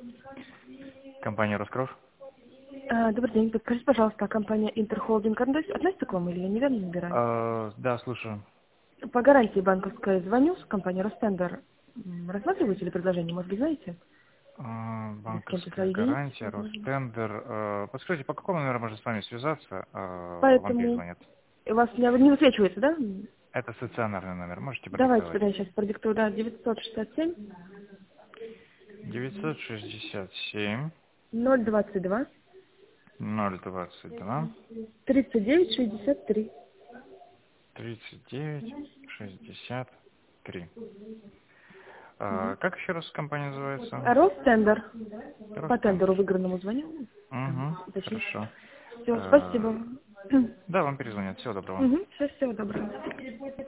Компания «Роскрош». Добрый день. Подскажите, пожалуйста, компания Интерхолдинг относится к вам или я неверно набираю? Да, слушаю. По гарантии банковской звоню с компании Ростендер. Рассматриваете ли предложение, может быть, знаете? Или с кем-то Банковская соединить, гарантия, возможно. Ростендер. Подскажите, по какому номеру можно с вами связаться? Вам Поэтому перезвонят. у вас не высвечивается, да? Это стационарный номер. Можете Давайте продиктовать? тогда я сейчас продиктую, да, 967 967 022 022 39 63. 39 63. Как еще раз компания называется? Ростендер. По тендеру Ростендер. выигранному звоню. Угу, Уточнить. хорошо. Все, спасибо. Да, вам перезвонят. Всего доброго. Все, всего доброго.